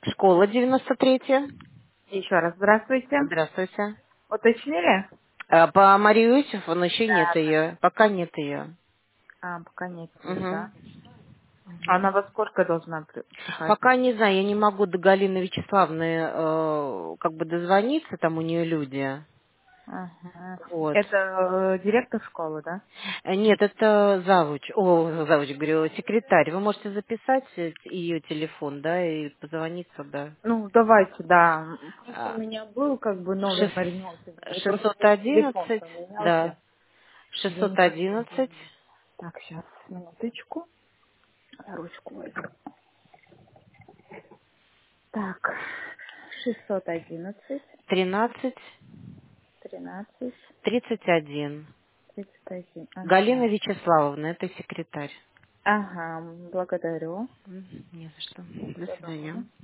Школа 93-я. Еще раз здравствуйте. Здравствуйте. Уточнили? По Марии Иосифовне еще нет Да, да. ее. Пока нет ее. Пока нет ее, Угу. да? А она во сколько должна приходить? Пока не знаю, я не могу до Галины Вячеславны как бы дозвониться, там у нее люди. Ага. Вот. Это директор школы, да? Нет, это завуч, говорю, секретарь. Вы можете записать ее телефон, да, и позвонить сюда. Ну, давайте, да. Просто у А, меня был как бы номер шест- Марины Иосифовны, и просто сейчас телефон 611, поменялся. да, Я не могу 611, позвонить. Так, сейчас, минуточку. Ручку возьму. Так, 611, 13, 13, 31. 31. Галина Ага. Вячеславовна, это секретарь. Ага, благодарю. Не за что. До Всего свидания. доброго.